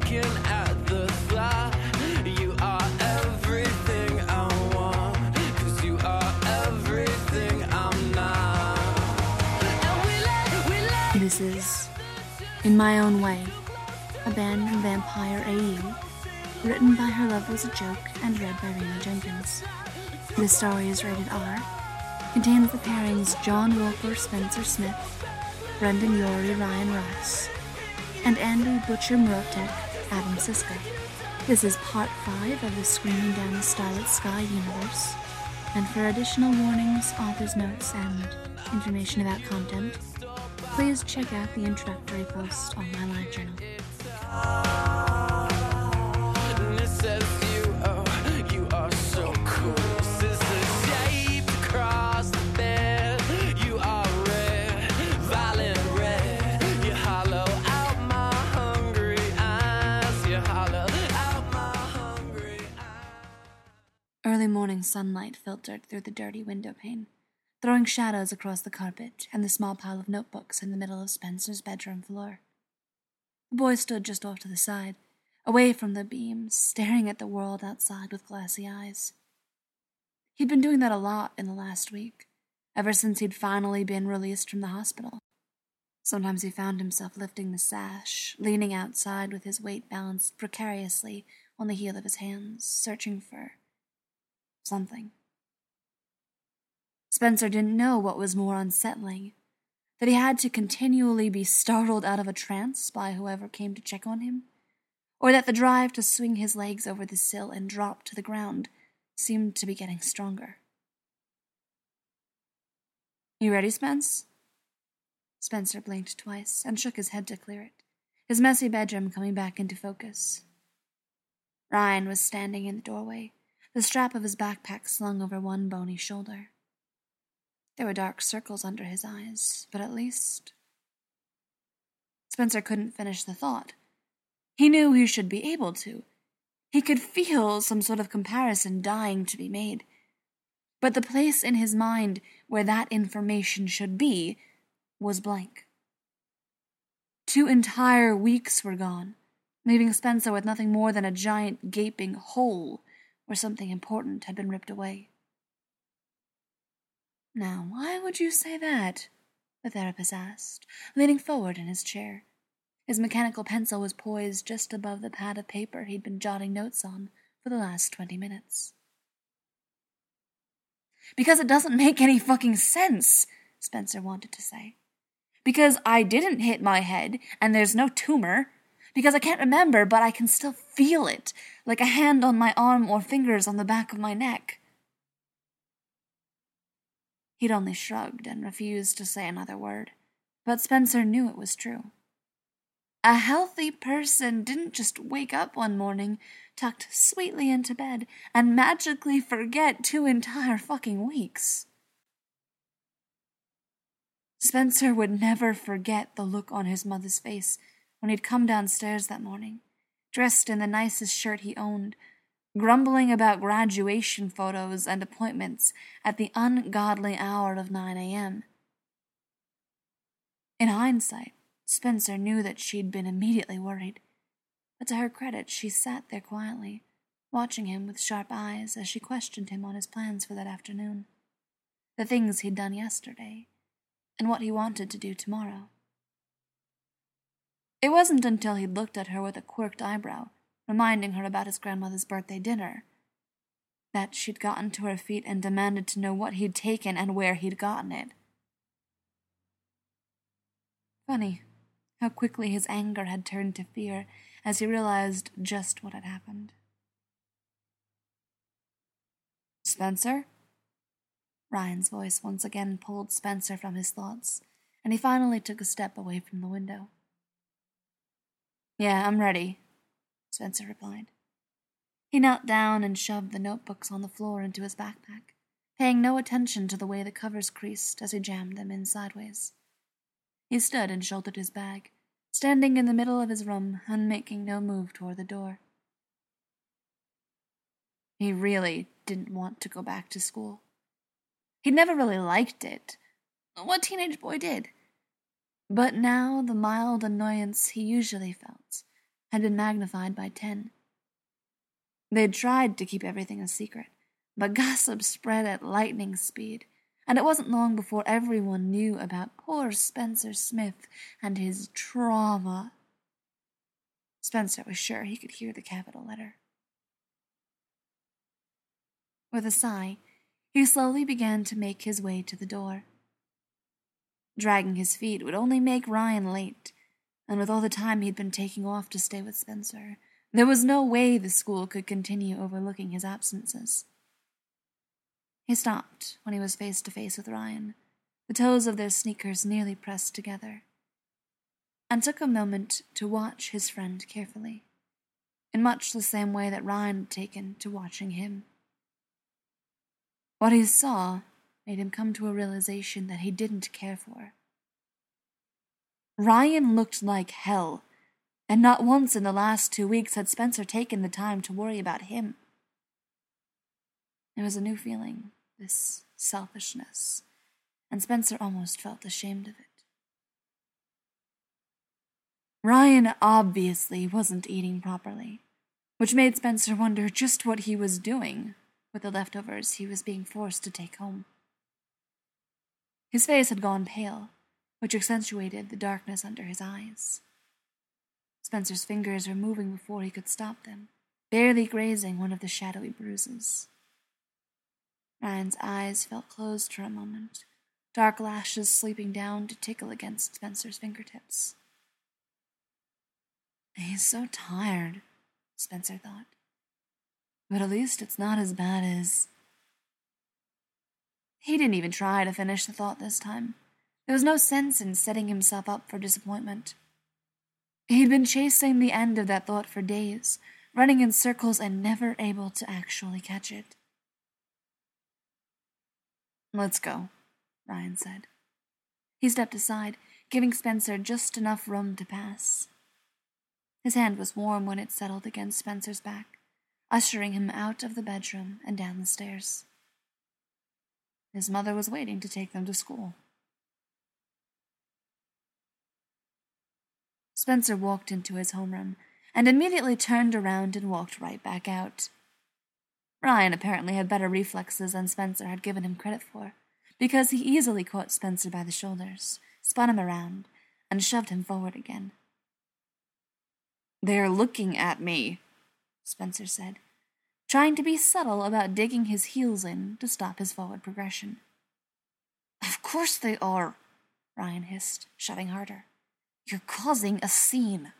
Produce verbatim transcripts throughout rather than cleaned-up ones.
choking at the thought. You are everything I want, 'cause you are everything I'm not. And we let, we let This is In My Own Way, a band from Vampire A U, written by Her Love Was a Joke and read by Rena Jenkins. This story is rated R, contains the pairings John Wolper Spencer Smith, Brendan Urie Ryan Ross, and Andy Butcher Mrotek Adam Siska. This is part five of the Screaming Down the Starlit Sky universe, and for additional warnings, author's notes, and information about content, please check out the introductory post on my live journal. And it says you, oh, you are so cool. Sister shaped across the bed. You are red, violet red. You hollow out my hungry eyes. You hollow out my hungry eyes. Early morning sunlight filtered through the dirty window pane, throwing shadows across the carpet and the small pile of notebooks in the middle of Spencer's bedroom floor. The boy stood just off to the side, away from the beams, staring at the world outside with glassy eyes. He'd been doing that a lot in the last week, ever since he'd finally been released from the hospital. Sometimes he found himself lifting the sash, leaning outside with his weight balanced precariously on the heel of his hands, searching for something. Spencer didn't know what was more unsettling, that he had to continually be startled out of a trance by whoever came to check on him, or that the drive to swing his legs over the sill and drop to the ground seemed to be getting stronger. "You ready, Spence?" Spencer blinked twice and shook his head to clear it, his messy bedroom coming back into focus. Ryan was standing in the doorway, the strap of his backpack slung over one bony shoulder. There were dark circles under his eyes, but at least... Spencer couldn't finish the thought. He knew he should be able to. He could feel some sort of comparison dying to be made. But the place in his mind where that information should be was blank. Two entire weeks were gone, leaving Spencer with nothing more than a giant gaping hole where something important had been ripped away. "Now, why would you say that?" the therapist asked, leaning forward in his chair. His mechanical pencil was poised just above the pad of paper he'd been jotting notes on for the last twenty minutes. "Because it doesn't make any fucking sense," Spencer wanted to say. "Because I didn't hit my head, and there's no tumor. Because I can't remember, but I can still feel it, like a hand on my arm or fingers on the back of my neck." He'd only shrugged and refused to say another word, but Spencer knew it was true. A healthy person didn't just wake up one morning, tucked sweetly into bed, and magically forget two entire fucking weeks. Spencer would never forget the look on his mother's face when he'd come downstairs that morning, dressed in the nicest shirt he owned, grumbling about graduation photos and appointments at the ungodly hour of nine a.m. In hindsight, Spencer knew that she'd been immediately worried, but to her credit, she sat there quietly, watching him with sharp eyes as she questioned him on his plans for that afternoon, the things he'd done yesterday, and what he wanted to do tomorrow. It wasn't until he'd looked at her with a quirked eyebrow, reminding her about his grandmother's birthday dinner, that she'd gotten to her feet and demanded to know what he'd taken and where he'd gotten it. Funny how quickly his anger had turned to fear as he realized just what had happened. "Spencer?" Ryan's voice once again pulled Spencer from his thoughts, and he finally took a step away from the window. "Yeah, I'm ready," Spencer replied. He knelt down and shoved the notebooks on the floor into his backpack, paying no attention to the way the covers creased as he jammed them in sideways. He stood and shouldered his bag, standing in the middle of his room and making no move toward the door. He really didn't want to go back to school. He'd never really liked it. What teenage boy did? But now the mild annoyance he usually felt had been magnified by ten. They had tried to keep everything a secret, but gossip spread at lightning speed, and it wasn't long before everyone knew about poor Spencer Smith and his trauma. Spencer was sure he could hear the capital letter. With a sigh, he slowly began to make his way to the door. Dragging his feet would only make Ryan late, and with all the time he'd been taking off to stay with Spencer, there was no way the school could continue overlooking his absences. He stopped when he was face to face with Ryan, the toes of their sneakers nearly pressed together, and took a moment to watch his friend carefully, in much the same way that Ryan had taken to watching him. What he saw made him come to a realization that he didn't care for. Ryan looked like hell, and not once in the last two weeks had Spencer taken the time to worry about him. It was a new feeling, this selfishness, and Spencer almost felt ashamed of it. Ryan obviously wasn't eating properly, which made Spencer wonder just what he was doing with the leftovers he was being forced to take home. His face had gone pale, which accentuated the darkness under his eyes. Spencer's fingers were moving before he could stop them, barely grazing one of the shadowy bruises. Ryan's eyes felt closed for a moment, dark lashes sleeping down to tickle against Spencer's fingertips. He's so tired, Spencer thought. But at least it's not as bad as... He didn't even try to finish the thought this time. There was no sense in setting himself up for disappointment. He'd been chasing the end of that thought for days, running in circles and never able to actually catch it. Let's go, Ryan said. He stepped aside, giving Spencer just enough room to pass. His hand was warm when it settled against Spencer's back, ushering him out of the bedroom and down the stairs. His mother was waiting to take them to school. Spencer walked into his homeroom and immediately turned around and walked right back out. Ryan apparently had better reflexes than Spencer had given him credit for, because he easily caught Spencer by the shoulders, spun him around, and shoved him forward again. "They're looking at me," Spencer said, trying to be subtle about digging his heels in to stop his forward progression. "Of course they are," Ryan hissed, shoving harder. "You're causing a scene."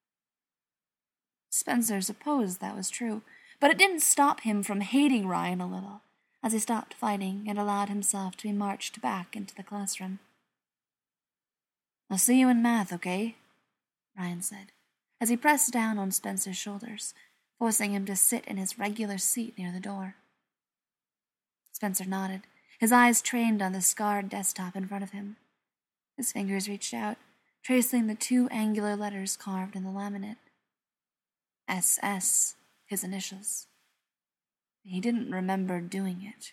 Spencer supposed that was true, but it didn't stop him from hating Ryan a little, as he stopped fighting and allowed himself to be marched back into the classroom. "I'll see you in math, okay?" Ryan said, as he pressed down on Spencer's shoulders, forcing him to sit in his regular seat near the door. Spencer nodded, his eyes trained on the scarred desktop in front of him. His fingers reached out, tracing the two angular letters carved in the laminate. S S, his initials. He didn't remember doing it.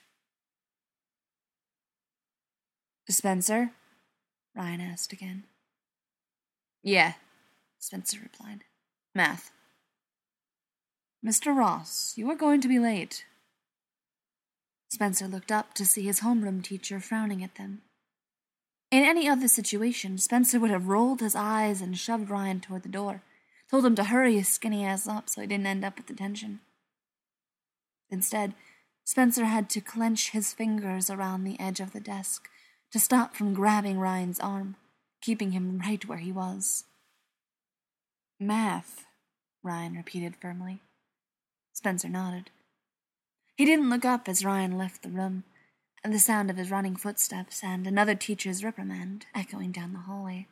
"Spencer?" Ryan asked again. "Yeah," Spencer replied. "Math." "Mister Ross, you are going to be late." Spencer looked up to see his homeroom teacher frowning at them. In any other situation, Spencer would have rolled his eyes and shoved Ryan toward the door, told him to hurry his skinny ass up so he didn't end up with detention. Instead, Spencer had to clench his fingers around the edge of the desk to stop from grabbing Ryan's arm, keeping him right where he was. "Math," Ryan repeated firmly. Spencer nodded. He didn't look up as Ryan left the room, and the sound of his running footsteps and another teacher's reprimand echoing down the hallway.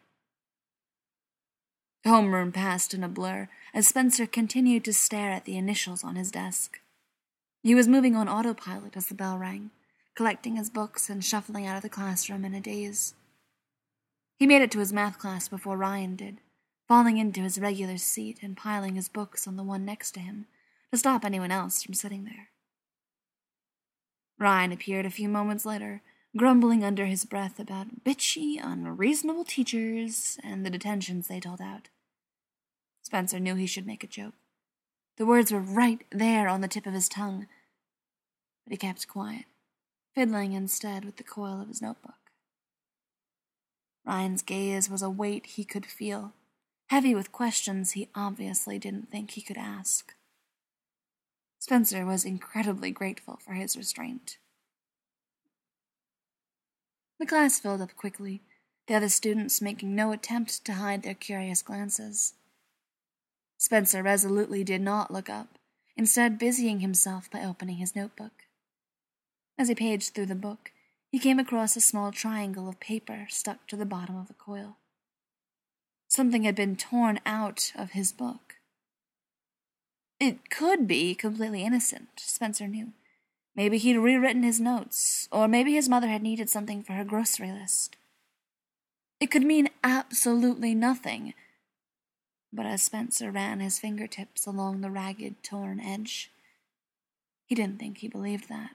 The homeroom passed in a blur as Spencer continued to stare at the initials on his desk. He was moving on autopilot as the bell rang, collecting his books and shuffling out of the classroom in a daze. He made it to his math class before Ryan did, falling into his regular seat and piling his books on the one next to him to stop anyone else from sitting there. Ryan appeared a few moments later, grumbling under his breath about bitchy, unreasonable teachers and the detentions they doled out. Spencer knew he should make a joke. The words were right there on the tip of his tongue, but he kept quiet, fiddling instead with the coil of his notebook. Ryan's gaze was a weight he could feel, heavy with questions he obviously didn't think he could ask. Spencer was incredibly grateful for his restraint. The class filled up quickly, the other students making no attempt to hide their curious glances. Spencer resolutely did not look up, instead busying himself by opening his notebook. As he paged through the book, he came across a small triangle of paper stuck to the bottom of the coil. Something had been torn out of his book. It could be completely innocent, Spencer knew. Maybe he'd rewritten his notes, or maybe his mother had needed something for her grocery list. It could mean absolutely nothing. But as Spencer ran his fingertips along the ragged, torn edge, he didn't think he believed that.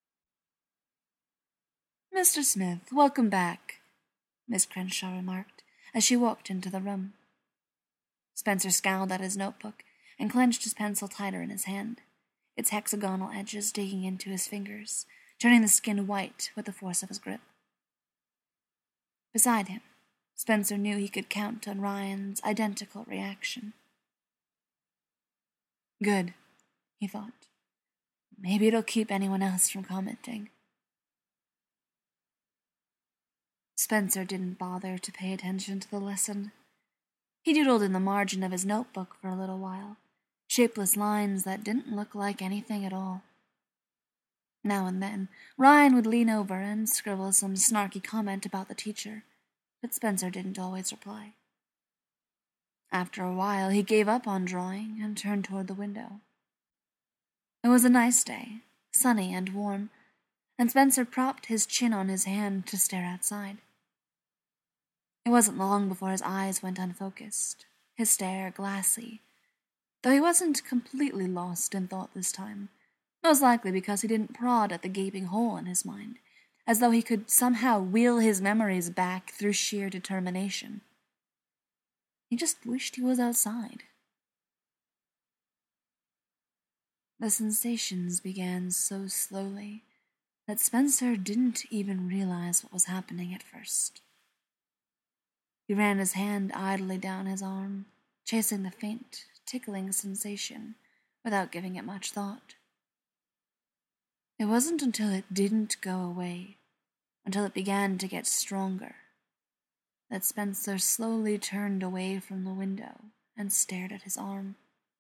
"Mister Smith, welcome back," Miss Crenshaw remarked as she walked into the room. Spencer scowled at his notebook and clenched his pencil tighter in his hand, its hexagonal edges digging into his fingers, turning the skin white with the force of his grip. Beside him, Spencer knew he could count on Ryan's identical reaction. Good, he thought. Maybe it'll keep anyone else from commenting. Spencer didn't bother to pay attention to the lesson. He doodled in the margin of his notebook for a little while, shapeless lines that didn't look like anything at all. Now and then, Ryan would lean over and scribble some snarky comment about the teacher, but Spencer didn't always reply. After a while, he gave up on drawing and turned toward the window. It was a nice day, sunny and warm, and Spencer propped his chin on his hand to stare outside. It wasn't long before his eyes went unfocused, his stare glassy, though he wasn't completely lost in thought this time, most likely because he didn't prod at the gaping hole in his mind, as though he could somehow wheel his memories back through sheer determination. He just wished he was outside. The sensations began so slowly that Spencer didn't even realize what was happening at first. He ran his hand idly down his arm, chasing the faint, tickling sensation without giving it much thought. It wasn't until it didn't go away, until it began to get stronger, that Spencer slowly turned away from the window and stared at his arm.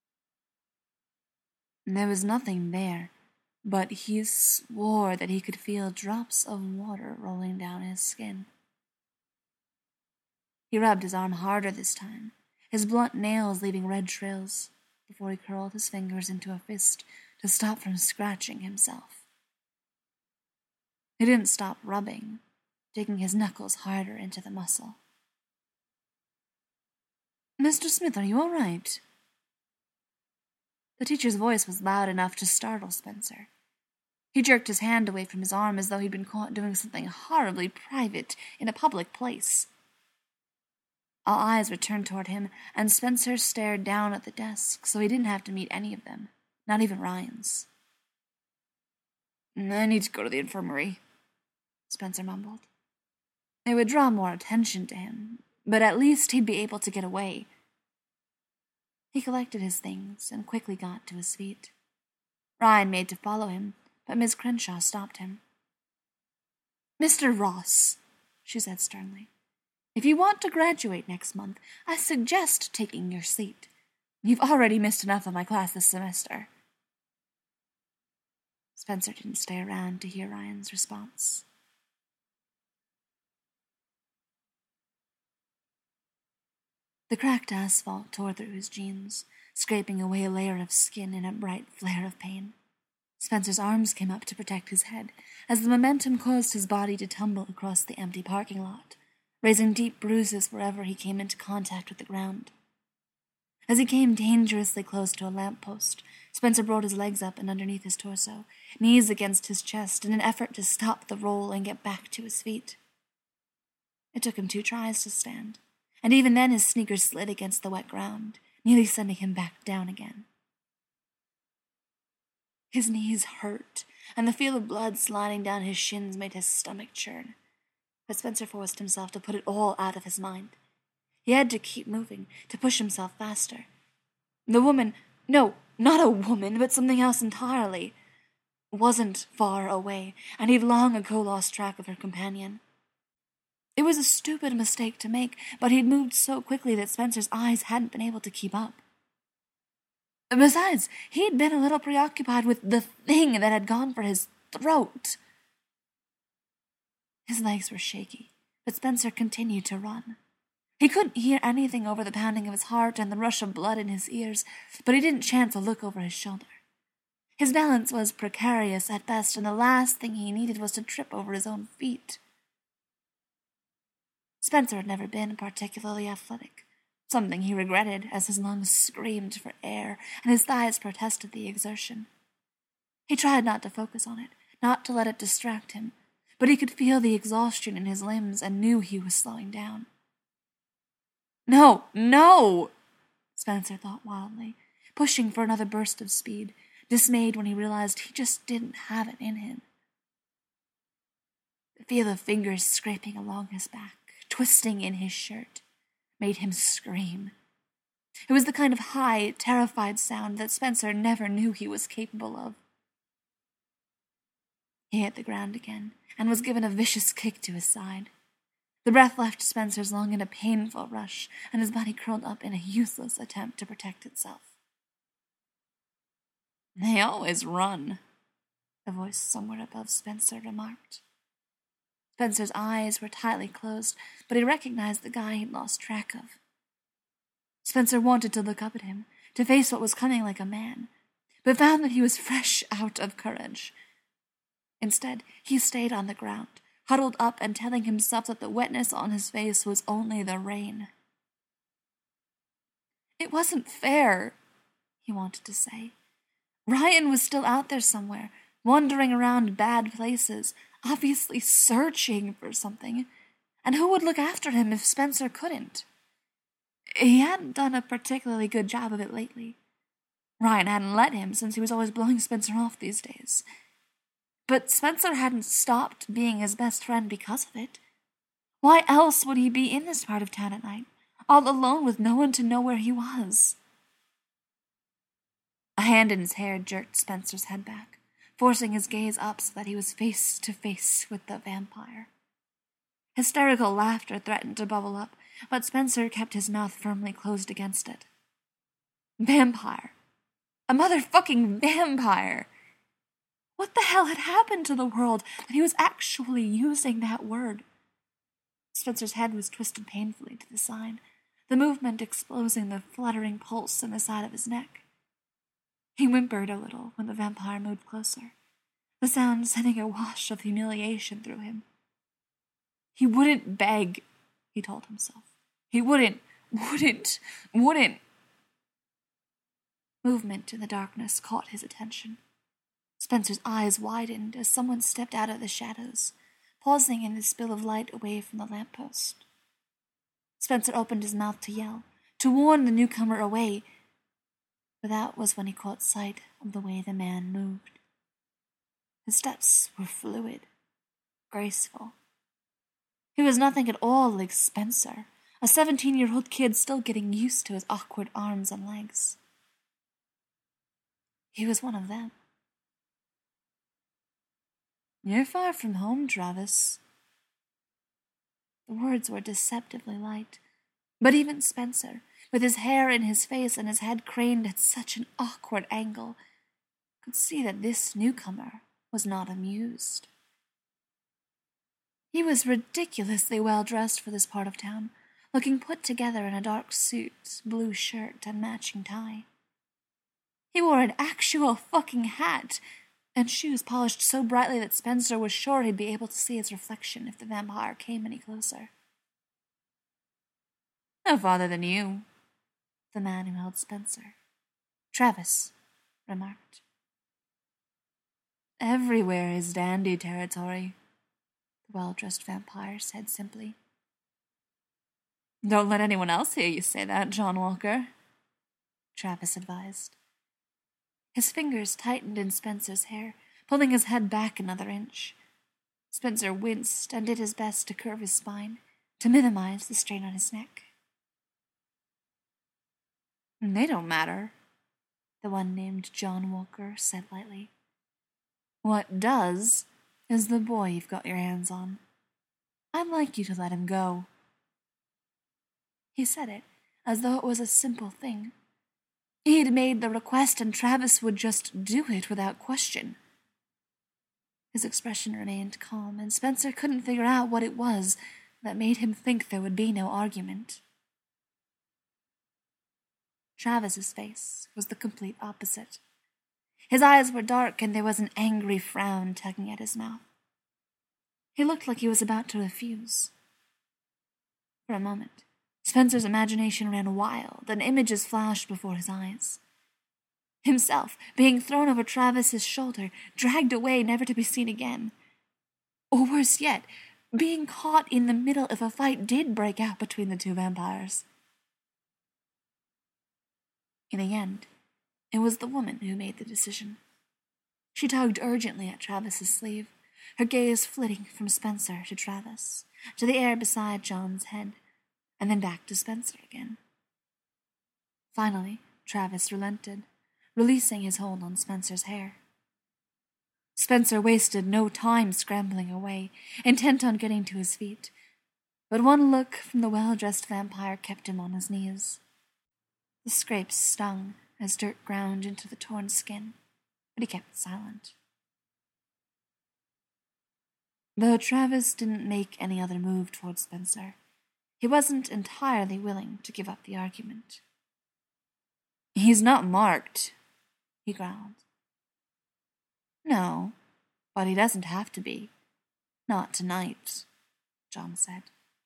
There was nothing there, but he swore that he could feel drops of water rolling down his skin. He rubbed his arm harder this time, his blunt nails leaving red trails, before he curled his fingers into a fist to stop from scratching himself. He didn't stop rubbing, digging his knuckles harder into the muscle. "Mister Smith, are you all right?" The teacher's voice was loud enough to startle Spencer. He jerked his hand away from his arm as though he'd been caught doing something horribly private in a public place. All eyes were turned toward him, and Spencer stared down at the desk so he didn't have to meet any of them, not even Ryan's. "I need to go to the infirmary," Spencer mumbled. It would draw more attention to him, but at least he'd be able to get away. He collected his things and quickly got to his feet. Ryan made to follow him, but Miss Crenshaw stopped him. "Mister Ross," she said sternly, "if you want to graduate next month, I suggest taking your seat. You've already missed enough of my class this semester." Spencer didn't stay around to hear Ryan's response. The cracked asphalt tore through his jeans, scraping away a layer of skin in a bright flare of pain. Spencer's arms came up to protect his head, as the momentum caused his body to tumble across the empty parking lot, raising deep bruises wherever he came into contact with the ground. As he came dangerously close to a lamppost, Spencer brought his legs up and underneath his torso, knees against his chest in an effort to stop the roll and get back to his feet. It took him two tries to stand, and even then his sneakers slid against the wet ground, nearly sending him back down again. His knees hurt, and the feel of blood sliding down his shins made his stomach churn. But Spencer forced himself to put it all out of his mind. He had to keep moving, to push himself faster. The woman, no, not a woman, but something else entirely, wasn't far away, and he'd long ago lost track of her companion. It was a stupid mistake to make, but he'd moved so quickly that Spencer's eyes hadn't been able to keep up. Besides, he'd been a little preoccupied with the thing that had gone for his throat. His legs were shaky, but Spencer continued to run. He couldn't hear anything over the pounding of his heart and the rush of blood in his ears, but he didn't chance a look over his shoulder. His balance was precarious at best, and the last thing he needed was to trip over his own feet. Spencer had never been particularly athletic, something he regretted as his lungs screamed for air and his thighs protested the exertion. He tried not to focus on it, not to let it distract him, but he could feel the exhaustion in his limbs and knew he was slowing down. No, no! Spencer thought wildly, pushing for another burst of speed, dismayed when he realized he just didn't have it in him. The feel of fingers scraping along his back, twisting in his shirt, made him scream. It was the kind of high, terrified sound that Spencer never knew he was capable of. He hit the ground again, and was given a vicious kick to his side. The breath left Spencer's lung in a painful rush, and his body curled up in a useless attempt to protect itself. "They always run," a voice somewhere above Spencer remarked. Spencer's eyes were tightly closed, but he recognized the guy he'd lost track of. Spencer wanted to look up at him, to face what was coming like a man, but found that he was fresh out of courage. Instead, he stayed on the ground, huddled up and telling himself that the wetness on his face was only the rain. It wasn't fair, he wanted to say. Ryan was still out there somewhere, wandering around bad places, obviously searching for something, and who would look after him if Spencer couldn't? He hadn't done a particularly good job of it lately. Ryan hadn't let him since he was always blowing Spencer off these days. But Spencer hadn't stopped being his best friend because of it. Why else would he be in this part of town at night, all alone with no one to know where he was? A hand in his hair jerked Spencer's head back, forcing his gaze up so that he was face to face with the vampire. Hysterical laughter threatened to bubble up, but Spencer kept his mouth firmly closed against it. Vampire. A motherfucking vampire! What the hell had happened to the world that he was actually using that word? Spencer's head was twisted painfully to the side, the movement exposing the fluttering pulse in the side of his neck. He whimpered a little when the vampire moved closer, the sound sending a wash of humiliation through him. He wouldn't beg, he told himself. He wouldn't, wouldn't, wouldn't. Movement in the darkness caught his attention. Spencer's eyes widened as someone stepped out of the shadows, pausing in the spill of light away from the lamppost. Spencer opened his mouth to yell, to warn the newcomer away, but that was when he caught sight of the way the man moved. His steps were fluid, graceful. He was nothing at all like Spencer, a seventeen-year-old kid still getting used to his awkward arms and legs. He was one of them. "You're far from home, Travis." The words were deceptively light, but even Spencer, with his hair in his face and his head craned at such an awkward angle, could see that this newcomer was not amused. He was ridiculously well dressed for this part of town, looking put together in a dark suit, blue shirt, and matching tie. He wore an actual fucking hat, and shoes polished so brightly that Spencer was sure he'd be able to see his reflection if the vampire came any closer. "No farther than you," the man who held Spencer, Travis, remarked. "Everywhere is dandy territory," the well-dressed vampire said simply. "Don't let anyone else hear you say that, John Walker." Travis advised. His fingers tightened in Spencer's hair, pulling his head back another inch. Spencer winced and did his best to curve his spine, to minimize the strain on his neck. They don't matter, the one named John Walker said lightly. What does is the boy you've got your hands on. I'd like you to let him go. He said it as though it was a simple thing. He'd made the request and Travis would just do it without question. His expression remained calm, and Spencer couldn't figure out what it was that made him think there would be no argument. Travis's face was the complete opposite. His eyes were dark, and there was an angry frown tugging at his mouth. He looked like he was about to refuse. For a moment, Spencer's imagination ran wild, and images flashed before his eyes. Himself being thrown over Travis's shoulder, dragged away never to be seen again. Or worse yet, being caught in the middle of a fight did break out between the two vampires. In the end, it was the woman who made the decision. She tugged urgently at Travis's sleeve, her gaze flitting from Spencer to Travis, to the air beside John's head, and then back to Spencer again. Finally, Travis relented, releasing his hold on Spencer's hair. Spencer wasted no time scrambling away, intent on getting to his feet, but one look from the well-dressed vampire kept him on his knees. The scrapes stung as dirt ground into the torn skin, but he kept silent. Though Travis didn't make any other move toward Spencer, he wasn't entirely willing to give up the argument. He's not marked, he growled. No, but he doesn't have to be. Not tonight, John said.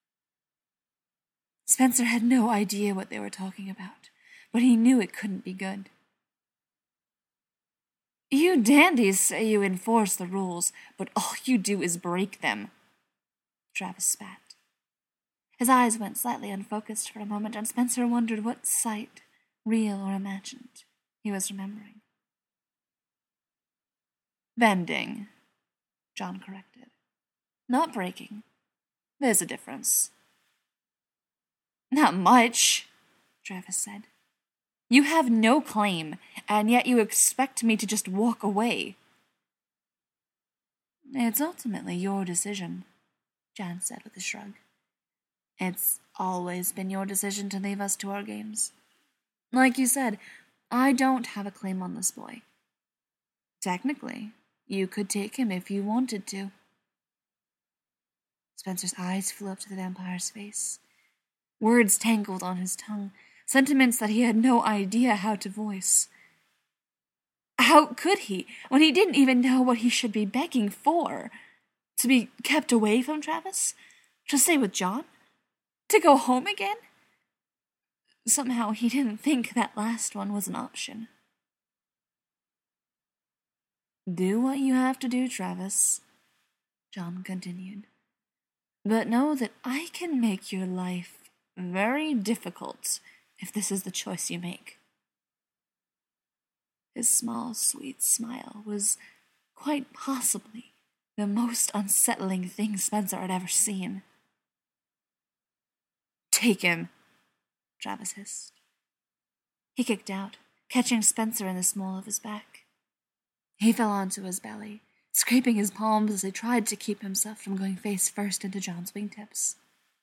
Spencer had no idea what they were talking about, but he knew it couldn't be good. You dandies say you enforce the rules, but all you do is break them, Travis spat. His eyes went slightly unfocused for a moment, and Spencer wondered what sight, real or imagined, he was remembering. Bending, John corrected. Not breaking. There's a difference. Not much, Travis said. You have no claim, and yet you expect me to just walk away. It's ultimately your decision, Jan said with a shrug. It's always been your decision to leave us to our games. Like you said, I don't have a claim on this boy. Technically, you could take him if you wanted to. Spencer's eyes flew up to the vampire's face. Words tangled on his tongue, sentiments that he had no idea how to voice. How could he, when he didn't even know what he should be begging for? To be kept away from Travis? To stay with John? To go home again? Somehow he didn't think that last one was an option. Do what you have to do, Travis, John continued. But know that I can make your life very difficult if this is the choice you make. His small, sweet smile was quite possibly the most unsettling thing Spencer had ever seen. Take him, Travis hissed. He kicked out, catching Spencer in the small of his back. He fell onto his belly, scraping his palms as he tried to keep himself from going face first into John's wingtips.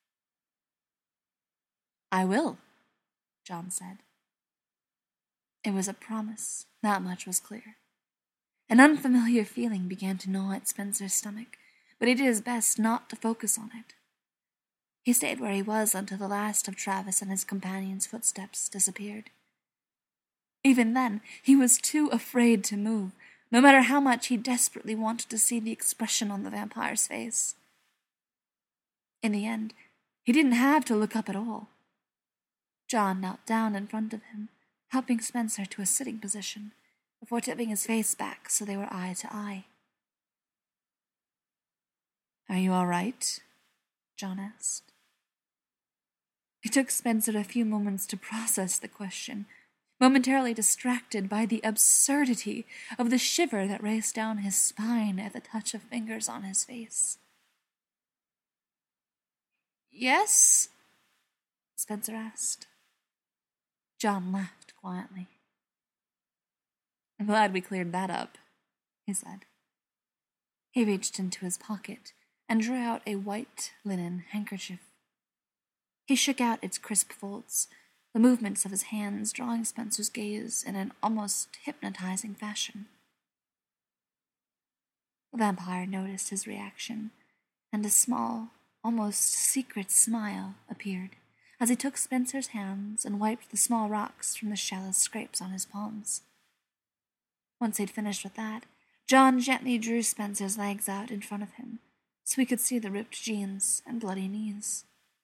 I will, John said. It was a promise, that much was clear. An unfamiliar feeling began to gnaw at Spencer's stomach, but he did his best not to focus on it. He stayed where he was until the last of Travis and his companion's footsteps disappeared. Even then, he was too afraid to move, no matter how much he desperately wanted to see the expression on the vampire's face. In the end, he didn't have to look up at all. John knelt down in front of him, helping Spencer to a sitting position, before tipping his face back so they were eye to eye. Are you all right? John asked. It took Spencer a few moments to process the question, momentarily distracted by the absurdity of the shiver that raced down his spine at the touch of fingers on his face. "Yes?" Spencer asked. John laughed quietly. "I'm glad we cleared that up," he said. He reached into his pocket and drew out a white linen handkerchief. He shook out its crisp folds, the movements of his hands drawing Spencer's gaze in an almost hypnotizing fashion. The vampire noticed his reaction, and a small, almost secret smile appeared as he took Spencer's hands and wiped the small rocks from the shallow scrapes on his palms. Once he'd finished with that, John gently drew Spencer's legs out in front of him, so he could see the ripped jeans and bloody knees.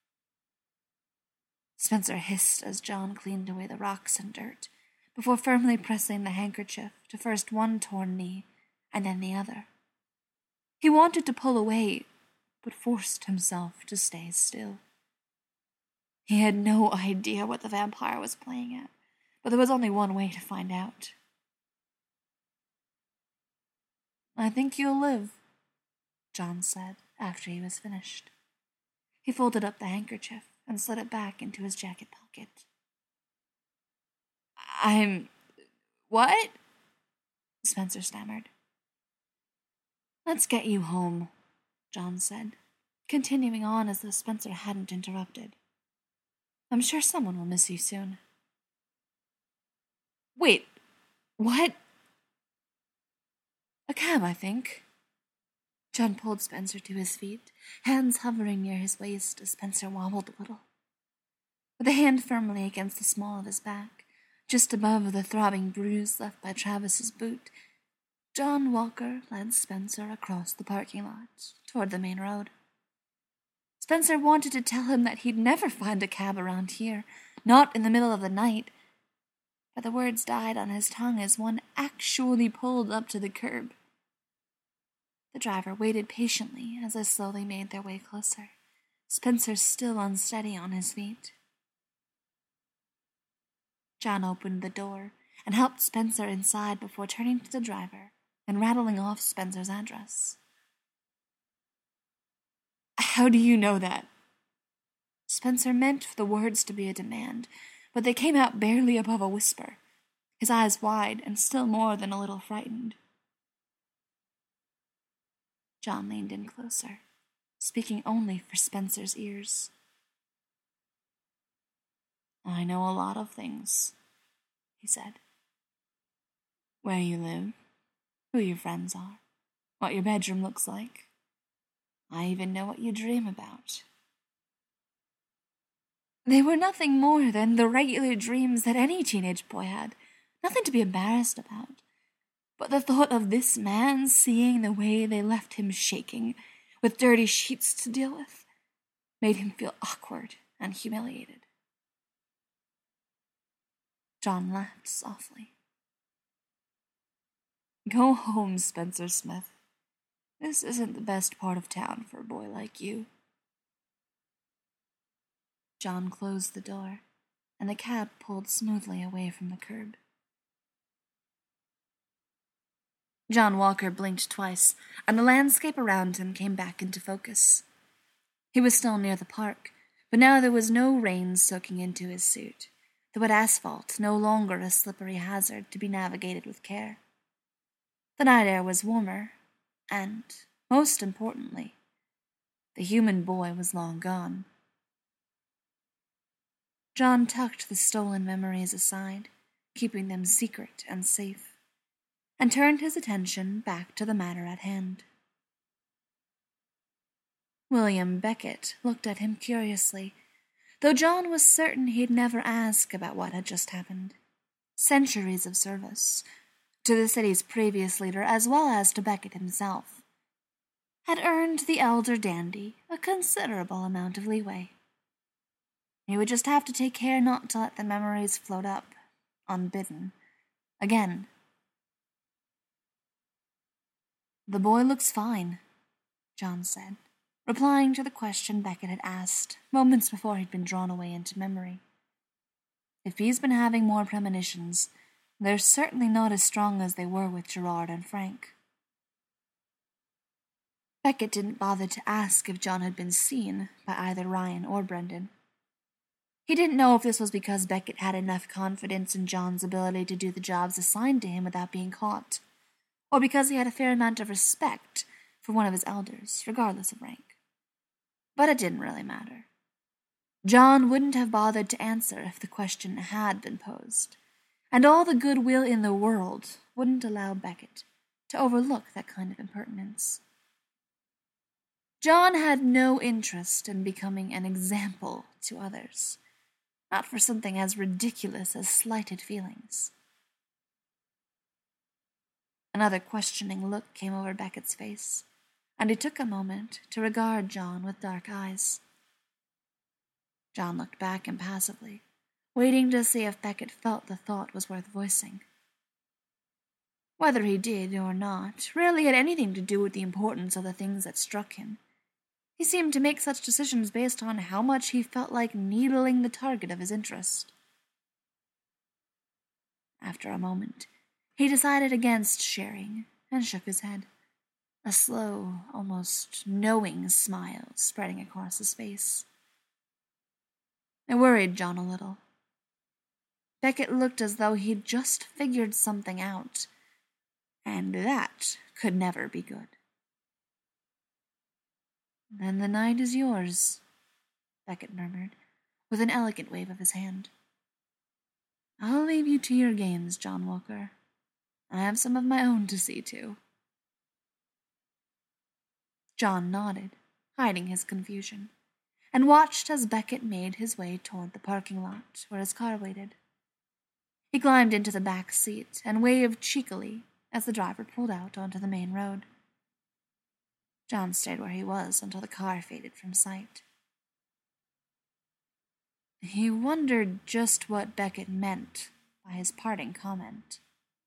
Spencer hissed as John cleaned away the rocks and dirt, before firmly pressing the handkerchief to first one torn knee and then the other. He wanted to pull away, but forced himself to stay still. He had no idea what the vampire was playing at, but there was only one way to find out. "I think you'll live," John said after he was finished. He folded up the handkerchief and slid it back into his jacket pocket. "I'm... what?" Spencer stammered. "Let's get you home," John said, continuing on as though Spencer hadn't interrupted. "I'm sure someone will miss you soon." "Wait, what?" "A cab, I think." John pulled Spencer to his feet, hands hovering near his waist as Spencer wobbled a little. With a hand firmly against the small of his back, just above the throbbing bruise left by Travis's boot, John Walker led Spencer across the parking lot toward the main road. Spencer wanted to tell him that he'd never find a cab around here, not in the middle of the night, but the words died on his tongue as one actually pulled up to the curb. The driver waited patiently as they slowly made their way closer, Spencer still unsteady on his feet. John opened the door and helped Spencer inside before turning to the driver and rattling off Spencer's address. "How do you know that?" Spencer meant for the words to be a demand, but they came out barely above a whisper, his eyes wide and still more than a little frightened. John leaned in closer, speaking only for Spencer's ears. "I know a lot of things," he said. "Where you live, who your friends are, what your bedroom looks like. I even know what you dream about." They were nothing more than the regular dreams that any teenage boy had, nothing to be embarrassed about. But the thought of this man seeing the way they left him shaking, with dirty sheets to deal with, made him feel awkward and humiliated. John laughed softly. "Go home, Spencer Smith. This isn't the best part of town for a boy like you." John closed the door, and the cab pulled smoothly away from the curb. John Walker blinked twice, and the landscape around him came back into focus. He was still near the park, but now there was no rain soaking into his suit, the wet asphalt no longer a slippery hazard to be navigated with care. The night air was warmer, and, most importantly, the human boy was long gone. John tucked the stolen memories aside, keeping them secret and safe, and turned his attention back to the matter at hand. William Beckett looked at him curiously, though John was certain he'd never ask about what had just happened. Centuries of service, to the city's previous leader as well as to Beckett himself, had earned the elder dandy a considerable amount of leeway. He would just have to take care not to let the memories float up, unbidden, again. "The boy looks fine," John said, replying to the question Beckett had asked moments before he'd been drawn away into memory. If he's been having more premonitions, they're certainly not as strong as they were with Gerard and Frank. Beckett didn't bother to ask if John had been seen by either Ryan or Brendan. He didn't know if this was because Beckett had enough confidence in John's ability to do the jobs assigned to him without being caught, or because he had a fair amount of respect for one of his elders, regardless of rank. But it didn't really matter. John wouldn't have bothered to answer if the question had been posed, and all the goodwill in the world wouldn't allow Beckett to overlook that kind of impertinence. John had no interest in becoming an example to others, not for something as ridiculous as slighted feelings. Another questioning look came over Beckett's face, and he took a moment to regard John with dark eyes. John looked back impassively, waiting to see if Beckett felt the thought was worth voicing. Whether he did or not rarely had anything to do with the importance of the things that struck him. He seemed to make such decisions based on how much he felt like needling the target of his interest. After a moment, he decided against sharing and shook his head, a slow, almost knowing smile spreading across his face. It worried John a little. Beckett looked as though he'd just figured something out, and that could never be good. "Then the night is yours," Beckett murmured, with an elegant wave of his hand. "I'll leave you to your games, John Walker. I have some of my own to see to." John nodded, hiding his confusion, and watched as Beckett made his way toward the parking lot where his car waited. He climbed into the back seat and waved cheekily as the driver pulled out onto the main road. John stayed where he was until the car faded from sight. He wondered just what Beckett meant by his parting comment.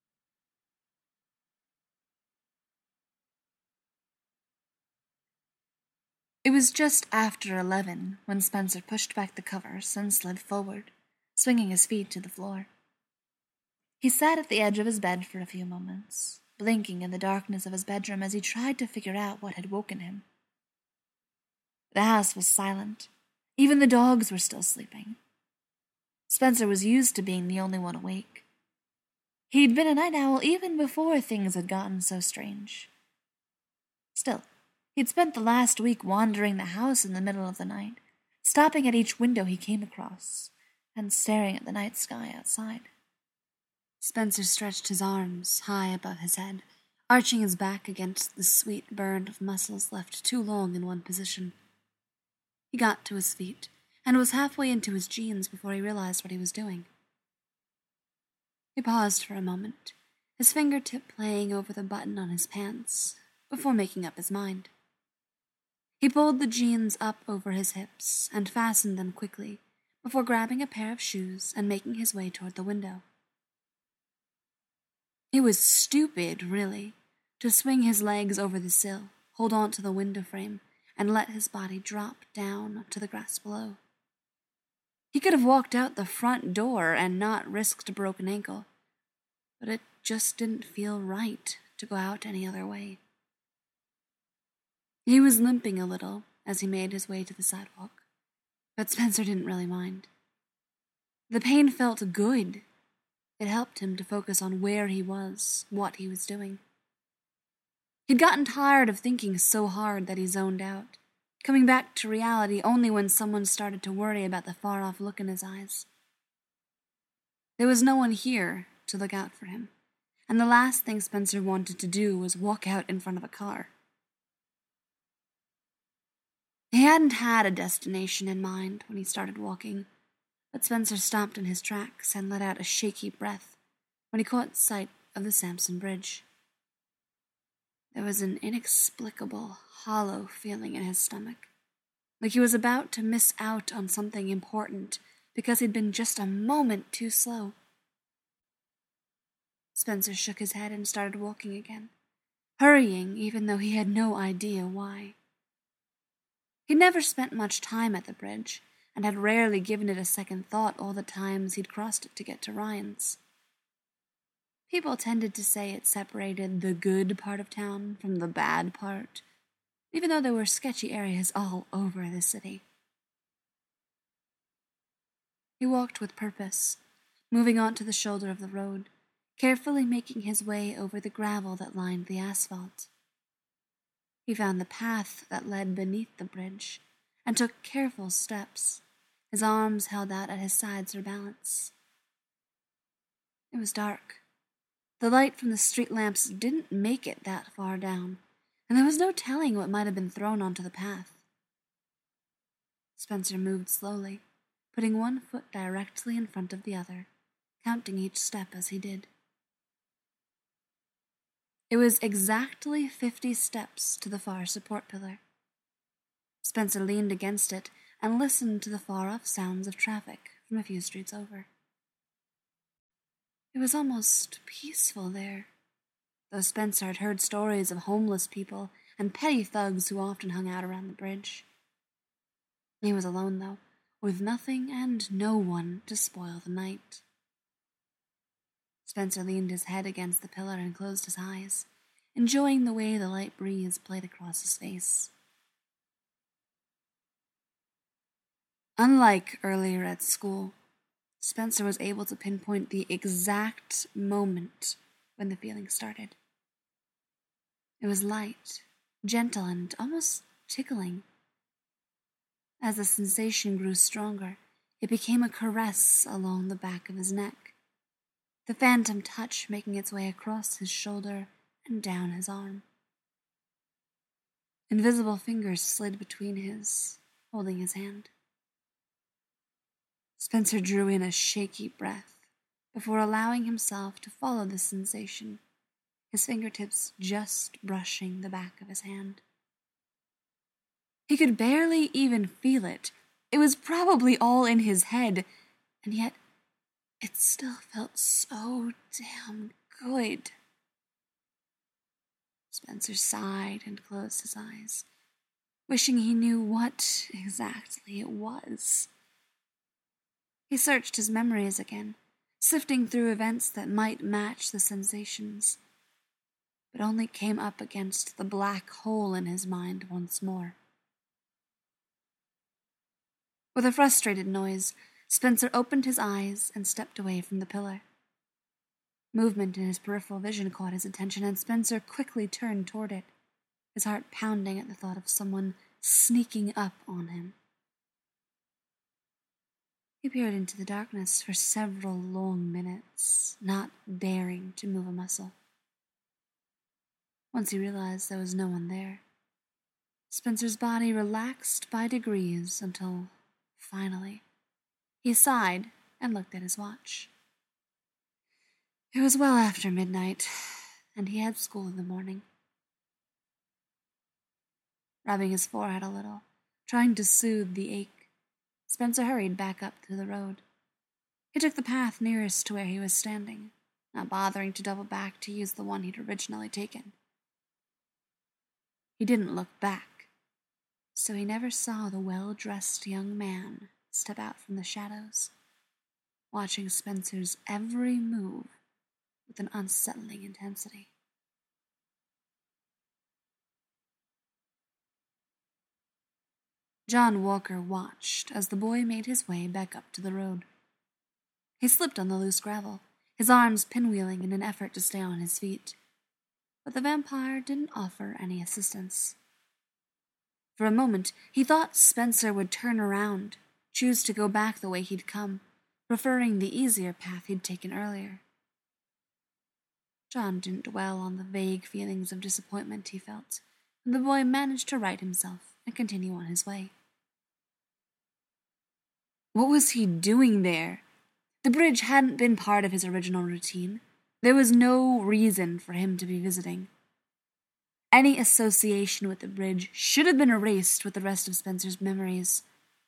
It was just after eleven when Spencer pushed back the covers and slid forward, swinging his feet to the floor. He sat at the edge of his bed for a few moments, blinking in the darkness of his bedroom as he tried to figure out what had woken him. The house was silent. Even the dogs were still sleeping. Spencer was used to being the only one awake. He'd been a night owl even before things had gotten so strange. Still, he'd spent the last week wandering the house in the middle of the night, stopping at each window he came across, and staring at the night sky outside. Spencer stretched his arms high above his head, arching his back against the sweet burn of muscles left too long in one position. He got to his feet and was halfway into his jeans before he realized what he was doing. He paused for a moment, his fingertip playing over the button on his pants, before making up his mind. He pulled the jeans up over his hips and fastened them quickly, before grabbing a pair of shoes and making his way toward the window. It was stupid, really, to swing his legs over the sill, hold on to the window frame, and let his body drop down to the grass below. He could have walked out the front door and not risked a broken ankle, but it just didn't feel right to go out any other way. He was limping a little as he made his way to the sidewalk, but Spencer didn't really mind. The pain felt good. It helped him to focus on where he was, what he was doing. He'd gotten tired of thinking so hard that he zoned out, coming back to reality only when someone started to worry about the far-off look in his eyes. There was no one here to look out for him, and the last thing Spencer wanted to do was walk out in front of a car. He hadn't had a destination in mind when he started walking, but Spencer stopped in his tracks and let out a shaky breath when he caught sight of the Sampson Bridge. There was an inexplicable, hollow feeling in his stomach, like he was about to miss out on something important because he'd been just a moment too slow. Spencer shook his head and started walking again, hurrying even though he had no idea why. He'd never spent much time at the bridge, and had rarely given it a second thought all the times he'd crossed it to get to Ryan's. People tended to say it separated the good part of town from the bad part, even though there were sketchy areas all over the city. He walked with purpose, moving onto the shoulder of the road, carefully making his way over the gravel that lined the asphalt. He found the path that led beneath the bridge and took careful steps, his arms held out at his sides for balance. It was dark. The light from the street lamps didn't make it that far down, and there was no telling what might have been thrown onto the path. Spencer moved slowly, putting one foot directly in front of the other, counting each step as he did. It was exactly fifty steps to the far support pillar. Spencer leaned against it and listened to the far-off sounds of traffic from a few streets over. It was almost peaceful there, though Spencer had heard stories of homeless people and petty thugs who often hung out around the bridge. He was alone, though, with nothing and no one to spoil the night. Spencer leaned his head against the pillar and closed his eyes, enjoying the way the light breeze played across his face. Unlike earlier at school, Spencer was able to pinpoint the exact moment when the feeling started. It was light, gentle, and almost tickling. As the sensation grew stronger, it became a caress along the back of his neck, the phantom touch making its way across his shoulder and down his arm. Invisible fingers slid between his, holding his hand. Spencer drew in a shaky breath before allowing himself to follow the sensation, his fingertips just brushing the back of his hand. He could barely even feel it. It was probably all in his head, and yet it still felt so damn good. Spencer sighed and closed his eyes, wishing he knew what exactly it was. He searched his memories again, sifting through events that might match the sensations, but only came up against the black hole in his mind once more. With a frustrated noise, Spencer opened his eyes and stepped away from the pillar. Movement in his peripheral vision caught his attention, and Spencer quickly turned toward it, his heart pounding at the thought of someone sneaking up on him. He peered into the darkness for several long minutes, not daring to move a muscle. Once he realized there was no one there, Spencer's body relaxed by degrees until, finally, he sighed and looked at his watch. It was well after midnight, and he had school in the morning. Rubbing his forehead a little, trying to soothe the ache, Spencer hurried back up through the road. He took the path nearest to where he was standing, not bothering to double back to use the one he'd originally taken. He didn't look back, so he never saw the well-dressed young man step out from the shadows, watching Spencer's every move with an unsettling intensity. John Walker watched as the boy made his way back up to the road. He slipped on the loose gravel, his arms pinwheeling in an effort to stay on his feet, but the vampire didn't offer any assistance. For a moment, he thought Spencer would turn around, choose to go back the way he'd come, preferring the easier path he'd taken earlier. John didn't dwell on the vague feelings of disappointment he felt, and the boy managed to right himself and continue on his way. What was he doing there? The bridge hadn't been part of his original routine. There was no reason for him to be visiting. Any association with the bridge should have been erased with the rest of Spencer's memories.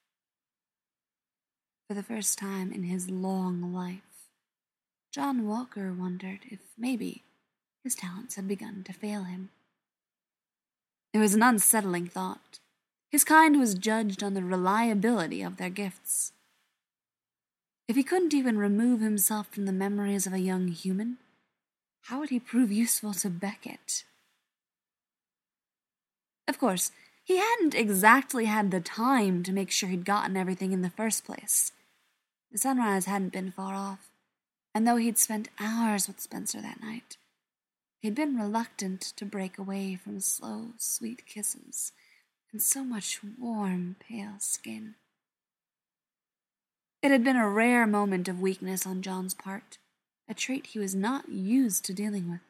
For the first time in his long life, John Walker wondered if maybe his talents had begun to fail him. It was an unsettling thought, His kind was judged on the reliability of their gifts. If he couldn't even remove himself from the memories of a young human, how would he prove useful to Beckett? Of course, he hadn't exactly had the time to make sure he'd gotten everything in the first place. The sunrise hadn't been far off, and though he'd spent hours with Spencer that night, he'd been reluctant to break away from slow, sweet kisses and so much warm, pale skin. It had been a rare moment of weakness on John's part, a trait he was not used to dealing with.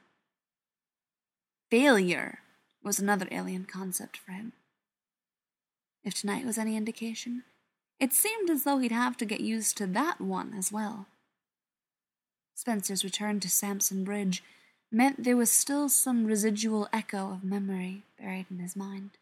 Failure was another alien concept for him. If tonight was any indication, it seemed as though he'd have to get used to that one as well. Spencer's return to Sampson Bridge meant there was still some residual echo of memory buried in his mind.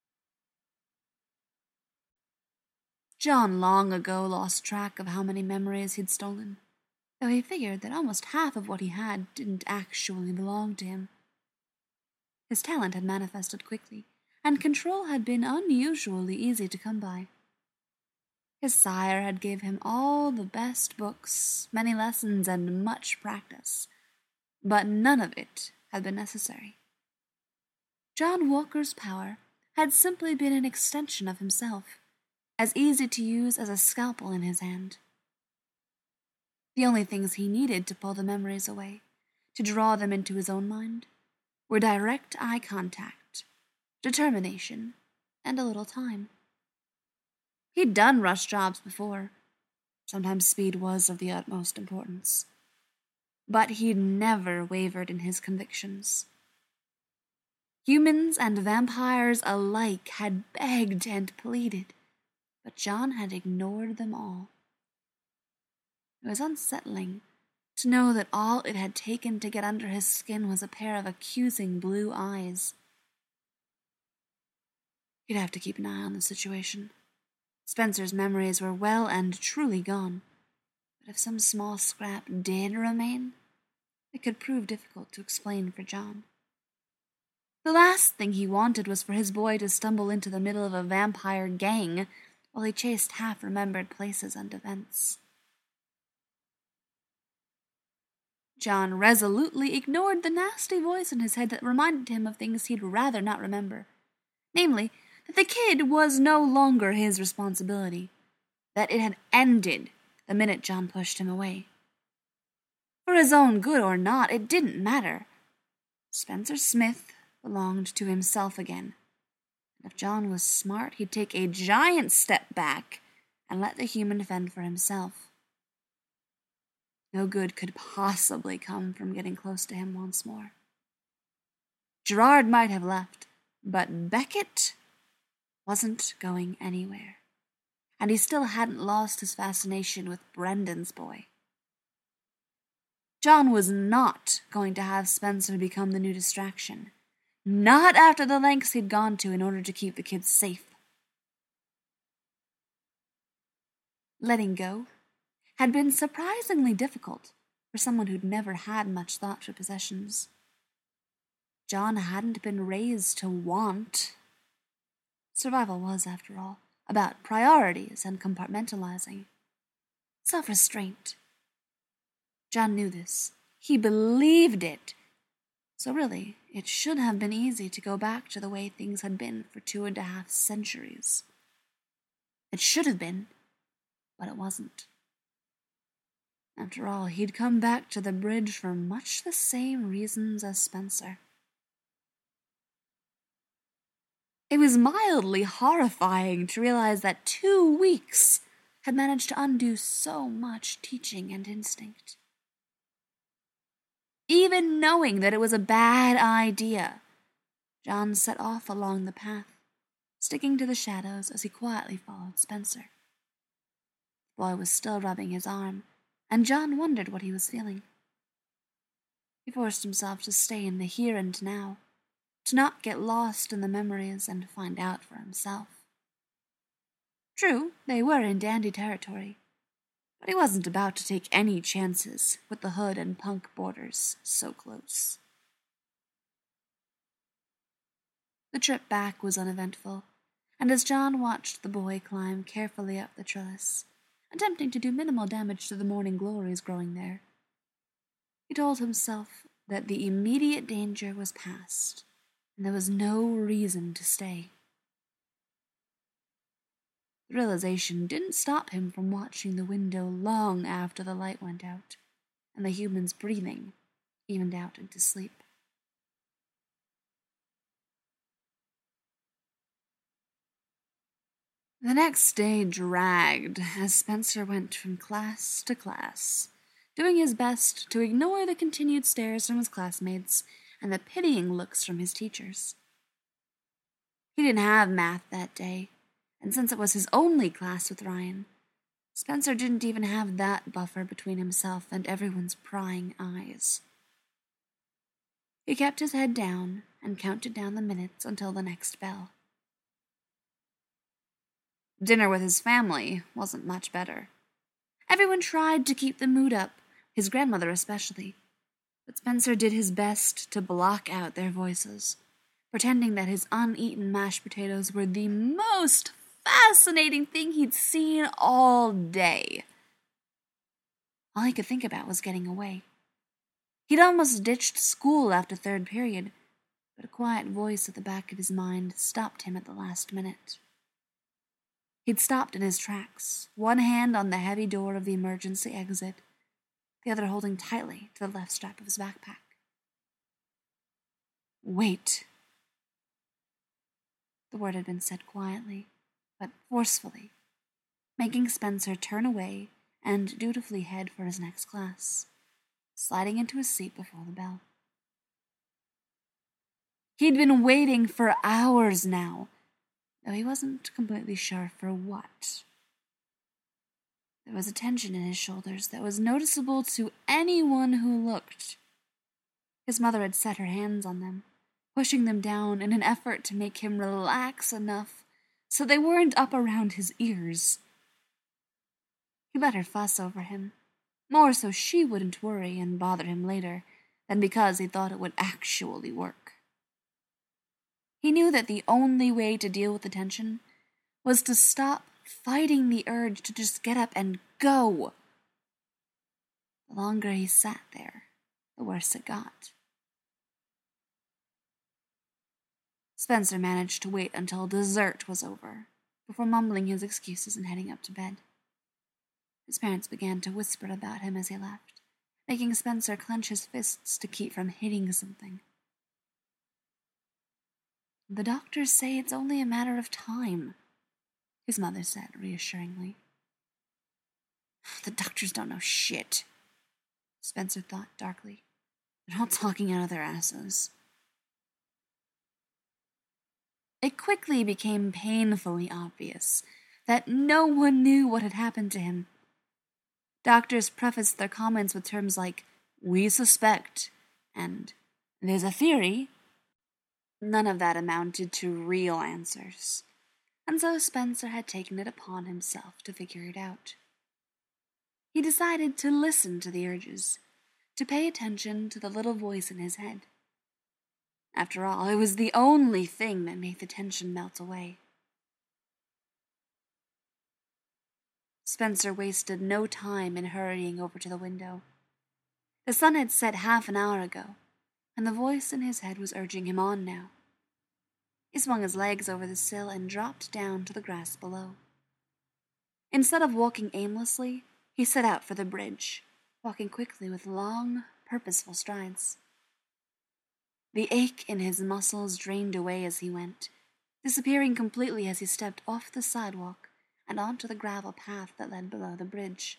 John long ago lost track of how many memories he'd stolen, though he figured that almost half of what he had didn't actually belong to him. His talent had manifested quickly, and control had been unusually easy to come by. His sire had given him all the best books, many lessons, and much practice, but none of it had been necessary. John Walker's power had simply been an extension of himself, as easy to use as a scalpel in his hand. The only things he needed to pull the memories away, to draw them into his own mind, were direct eye contact, determination, and a little time. He'd done rush jobs before. Sometimes speed was of the utmost importance. But he'd never wavered in his convictions. Humans and vampires alike had begged and pleaded, but John had ignored them all. It was unsettling to know that all it had taken to get under his skin was a pair of accusing blue eyes. He'd have to keep an eye on the situation. Spencer's memories were well and truly gone, but if some small scrap did remain, it could prove difficult to explain for John. The last thing he wanted was for his boy to stumble into the middle of a vampire gang while he chased half-remembered places and events. John resolutely ignored the nasty voice in his head that reminded him of things he'd rather not remember, namely, that the kid was no longer his responsibility, that it had ended the minute John pushed him away. For his own good or not, it didn't matter. Spencer Smith belonged to himself again, and if John was smart, he'd take a giant step back and let the human fend for himself. No good could possibly come from getting close to him once more. Gerard might have left, but Beckett wasn't going anywhere, and he still hadn't lost his fascination with Brendan's boy. John was not going to have Spencer become the new distraction, not after the lengths he'd gone to in order to keep the kids safe. Letting go had been surprisingly difficult for someone who'd never had much thought for possessions. John hadn't been raised to want. Survival was, after all, about priorities and compartmentalizing. Self-restraint. John knew this. He believed it. So really, it should have been easy to go back to the way things had been for two and a half centuries. It should have been, but it wasn't. After all, he'd come back to the bridge for much the same reasons as Spencer. It was mildly horrifying to realize that two weeks had managed to undo so much teaching and instinct. Even knowing that it was a bad idea, John set off along the path, sticking to the shadows as he quietly followed Spencer. The boy was still rubbing his arm, and John wondered what he was feeling. He forced himself to stay in the here and now, to not get lost in the memories and find out for himself. True, they were in dandy territory, but he wasn't about to take any chances with the hood and punk borders so close. The trip back was uneventful, and as John watched the boy climb carefully up the trellis, attempting to do minimal damage to the morning glories growing there, he told himself that the immediate danger was past, and there was no reason to stay. The realization didn't stop him from watching the window long after the light went out, and the human's breathing evened out into sleep. The next day dragged as Spencer went from class to class, doing his best to ignore the continued stares from his classmates and the pitying looks from his teachers. He didn't have math that day, and since it was his only class with Ryan, Spencer didn't even have that buffer between himself and everyone's prying eyes. He kept his head down and counted down the minutes until the next bell. Dinner with his family wasn't much better. Everyone tried to keep the mood up, his grandmother especially, but Spencer did his best to block out their voices, pretending that his uneaten mashed potatoes were the most fascinating thing he'd seen all day. All he could think about was getting away. He'd almost ditched school after third period, but a quiet voice at the back of his mind stopped him at the last minute. He'd stopped in his tracks, one hand on the heavy door of the emergency exit, the other holding tightly to the left strap of his backpack. Wait. The word had been said quietly, but forcefully, making Spencer turn away and dutifully head for his next class, sliding into his seat before the bell. He'd been waiting for hours now, though he wasn't completely sure for what. There was a tension in his shoulders that was noticeable to anyone who looked. His mother had set her hands on them, pushing them down in an effort to make him relax enough so they weren't up around his ears. He let her fuss over him, more so she wouldn't worry and bother him later than because he thought it would actually work. He knew that the only way to deal with the tension was to stop fighting the urge to just get up and go. The longer he sat there, the worse it got. Spencer managed to wait until dessert was over before mumbling his excuses and heading up to bed. His parents began to whisper about him as he left, making Spencer clench his fists to keep from hitting something. The doctors say it's only a matter of time, his mother said reassuringly. The doctors don't know shit, Spencer thought darkly. They're all talking out of their asses. It quickly became painfully obvious that no one knew what had happened to him. Doctors prefaced their comments with terms like, "we suspect," and "there's a theory." None of that amounted to real answers, and so Spencer had taken it upon himself to figure it out. He decided to listen to the urges, to pay attention to the little voice in his head. After all, it was the only thing that made the tension melt away. Spencer wasted no time in hurrying over to the window. The sun had set half an hour ago, and the voice in his head was urging him on now. He swung his legs over the sill and dropped down to the grass below. Instead of walking aimlessly, he set out for the bridge, walking quickly with long, purposeful strides. The ache in his muscles drained away as he went, disappearing completely as he stepped off the sidewalk and onto the gravel path that led below the bridge.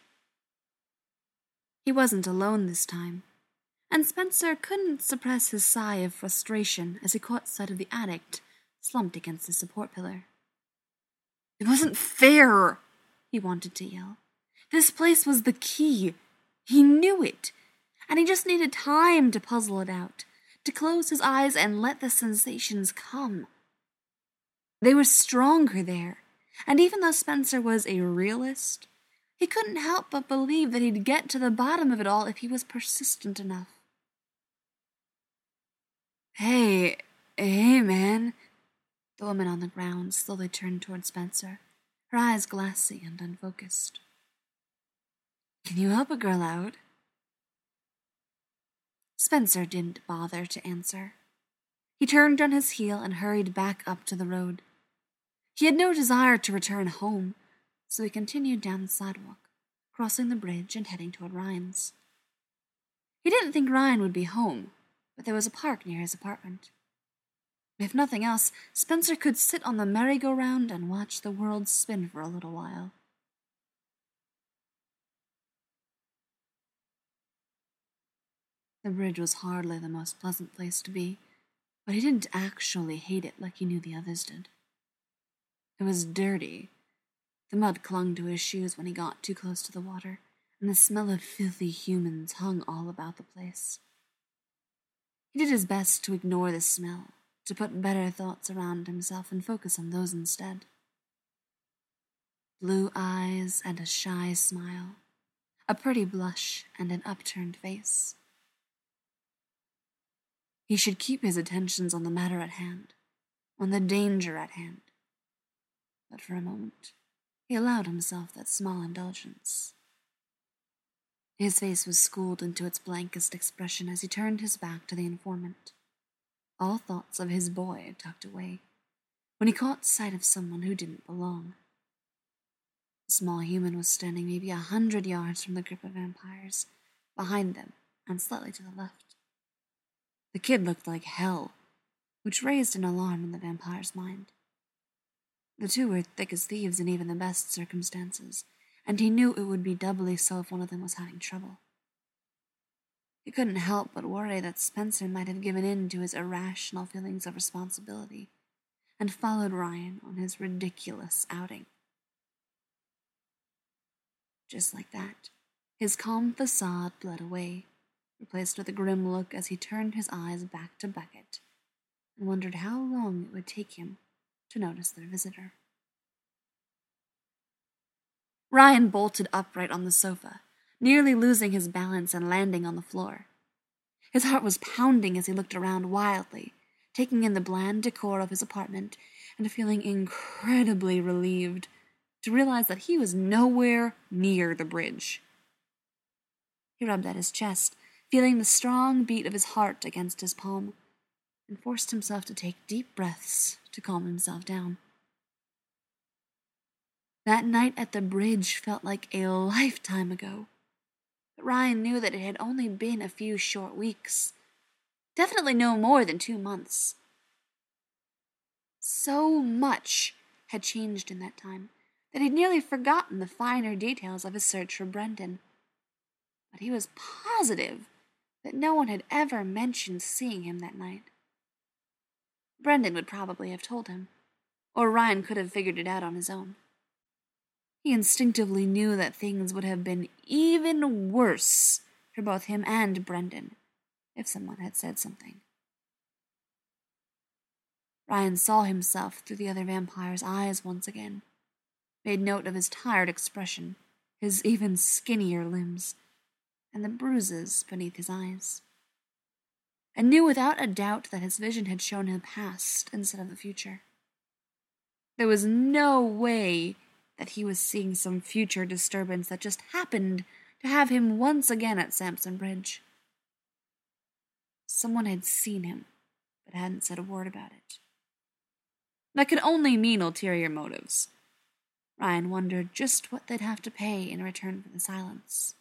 He wasn't alone this time, and Spencer couldn't suppress his sigh of frustration as he caught sight of the addict slumped against the support pillar. It wasn't fair, he wanted to yell. This place was the key. He knew it, and he just needed time to puzzle it out, to close his eyes and let the sensations come. They were stronger there, and even though Spencer was a realist, he couldn't help but believe that he'd get to the bottom of it all if he was persistent enough. Hey, hey man, The woman on the ground slowly turned toward Spencer, her eyes glassy and unfocused. "Can you help a girl out?" Spencer didn't bother to answer. He turned on his heel and hurried back up to the road. He had no desire to return home, so he continued down the sidewalk, crossing the bridge and heading toward Ryan's. He didn't think Ryan would be home, but there was a park near his apartment. If nothing else, Spencer could sit on the merry-go-round and watch the world spin for a little while. The bridge was hardly the most pleasant place to be, but he didn't actually hate it like he knew the others did. It was dirty. The mud clung to his shoes when he got too close to the water, and the smell of filthy humans hung all about the place. He did his best to ignore the smell, to put better thoughts around himself and focus on those instead. Blue eyes and a shy smile, a pretty blush and an upturned face. He should keep his attentions on the matter at hand, on the danger at hand. But for a moment, he allowed himself that small indulgence. His face was schooled into its blankest expression as he turned his back to the informant, all thoughts of his boy tucked away, when he caught sight of someone who didn't belong. The small human was standing maybe a hundred yards from the group of vampires, behind them and slightly to the left. The kid looked like hell, which raised an alarm in the vampire's mind. The two were thick as thieves in even the best circumstances, and he knew it would be doubly so if one of them was having trouble. He couldn't help but worry that Spencer might have given in to his irrational feelings of responsibility and followed Ryan on his ridiculous outing. Just like that, his calm facade bled away, replaced with a grim look as he turned his eyes back to Beckett and wondered how long it would take him to notice their visitor. Ryan bolted upright on the sofa, nearly losing his balance and landing on the floor. His heart was pounding as he looked around wildly, taking in the bland decor of his apartment and feeling incredibly relieved to realize that he was nowhere near the bridge. He rubbed at his chest, feeling the strong beat of his heart against his palm, and forced himself to take deep breaths to calm himself down. That night at the bridge felt like a lifetime ago, but Ryan knew that it had only been a few short weeks, definitely no more than two months. So much had changed in that time that he'd nearly forgotten the finer details of his search for Brendan. But he was positive that no one had ever mentioned seeing him that night. Brendan would probably have told him, or Ryan could have figured it out on his own. He instinctively knew that things would have been even worse for both him and Brendan if someone had said something. Ryan saw himself through the other vampire's eyes once again, made note of his tired expression, his even skinnier limbs, and the bruises beneath his eyes, and knew without a doubt that his vision had shown him past instead of the future. There was no way that he was seeing some future disturbance that just happened to have him once again at Samson Bridge. Someone had seen him, but hadn't said a word about it. That could only mean ulterior motives. Ryan wondered just what they'd have to pay in return for the silence.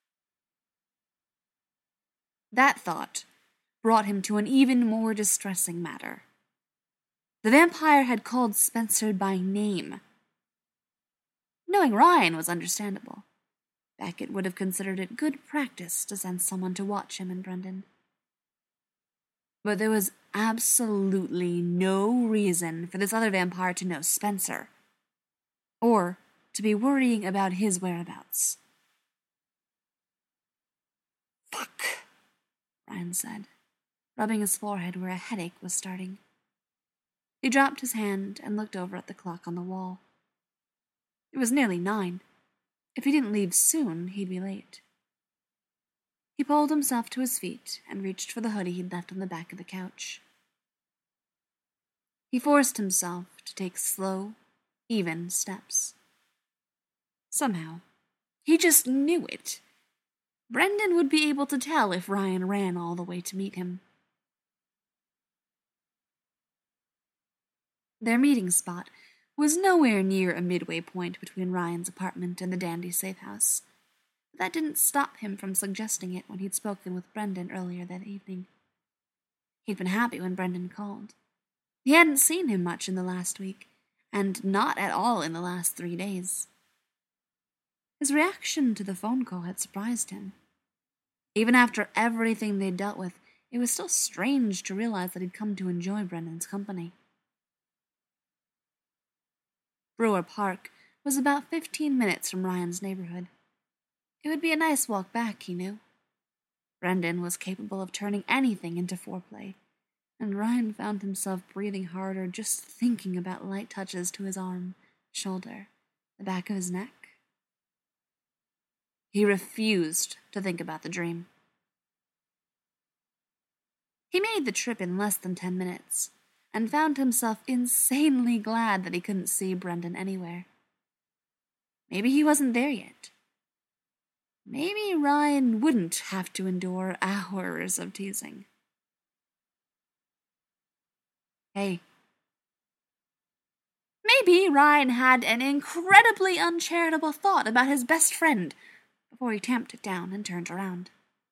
That thought brought him to an even more distressing matter. The vampire had called Spencer by name. Knowing Ryan was understandable. Beckett would have considered it good practice to send someone to watch him and Brendan. But there was absolutely no reason for this other vampire to know Spencer, or to be worrying about his whereabouts. Fuck, Ryan said, rubbing his forehead where a headache was starting. He dropped his hand and looked over at the clock on the wall. It was nearly nine. If he didn't leave soon, he'd be late. He pulled himself to his feet and reached for the hoodie he'd left on the back of the couch. He forced himself to take slow, even steps. Somehow, he just knew it. Brendan would be able to tell if Ryan ran all the way to meet him. Their meeting spot was nowhere near a midway point between Ryan's apartment and the dandy safe house. But that didn't stop him from suggesting it when he'd spoken with Brendan earlier that evening. He'd been happy when Brendan called. He hadn't seen him much in the last week, and not at all in the last three days. His reaction to the phone call had surprised him. Even after everything they'd dealt with, it was still strange to realize that he'd come to enjoy Brendan's company. Brewer Park was about fifteen minutes from Ryan's neighborhood. It would be a nice walk back, he knew. Brendan was capable of turning anything into foreplay, and Ryan found himself breathing harder just thinking about light touches to his arm, shoulder, the back of his neck. He refused to think about the dream. He made the trip in less than ten minutes, and found himself insanely glad that he couldn't see Brendan anywhere. Maybe he wasn't there yet. Maybe Ryan wouldn't have to endure hours of teasing. Hey. Maybe Ryan had an incredibly uncharitable thought about his best friend before he tamped it down and turned around.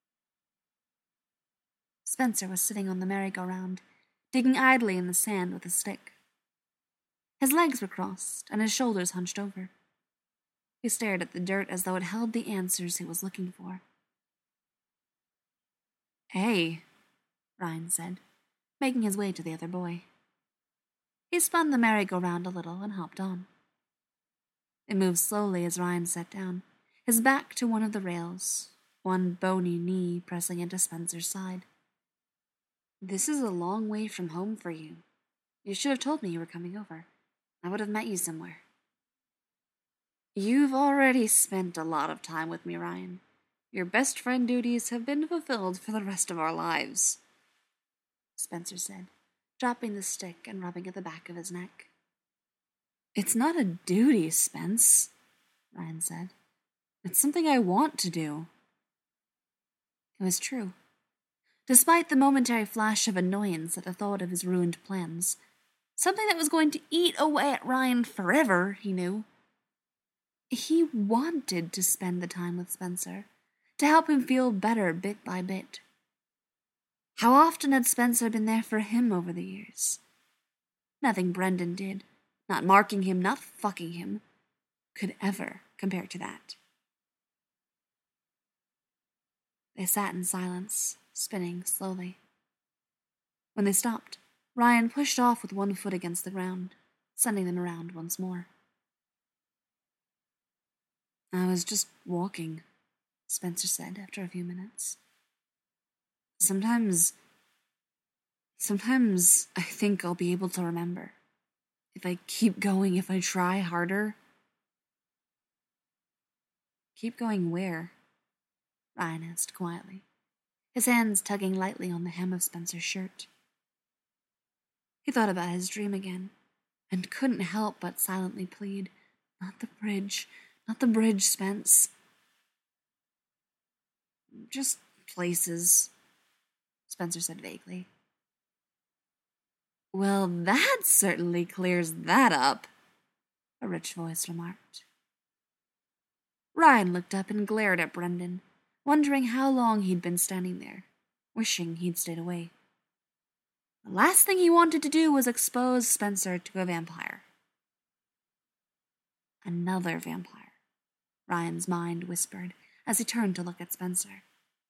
Spencer was sitting on the merry-go-round, digging idly in the sand with a stick. His legs were crossed and his shoulders hunched over. He stared at the dirt as though it held the answers he was looking for. Hey, Ryan said, making his way to the other boy. He spun the merry-go-round a little and hopped on. It moved slowly as Ryan sat down, his back to one of the rails, one bony knee pressing into Spencer's side. This is a long way from home for you. You should have told me you were coming over. I would have met you somewhere. You've already spent a lot of time with me, Ryan. Your best friend duties have been fulfilled for the rest of our lives, Spencer said, dropping the stick and rubbing at the back of his neck. It's not a duty, Spence, Ryan said. It's something I want to do. It was true. Despite the momentary flash of annoyance at the thought of his ruined plans, something that was going to eat away at Ryan forever, he knew. He wanted to spend the time with Spencer, to help him feel better bit by bit. How often had Spencer been there for him over the years? Nothing Brendan did, not marking him, not fucking him, could ever compare to that. They sat in silence, spinning slowly. When they stopped, Ryan pushed off with one foot against the ground, sending them around once more. I was just walking, Spencer said after a few minutes. Sometimes, sometimes I think I'll be able to remember. If I keep going, if I try harder. Keep going where? Ryan asked quietly, his hands tugging lightly on the hem of Spencer's shirt. He thought about his dream again, and couldn't help but silently plead, Not the bridge, not the bridge, Spence. Just places, Spencer said vaguely. Well, that certainly clears that up, a rich voice remarked. Ryan looked up and glared at Brendan, wondering how long he'd been standing there, wishing he'd stayed away. The last thing he wanted to do was expose Spencer to a vampire. Another vampire, Ryan's mind whispered as he turned to look at Spencer.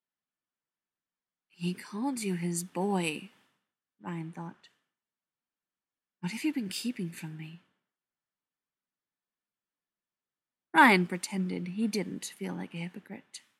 He called you his boy, Ryan thought. What have you been keeping from me? Ryan pretended he didn't feel like a hypocrite.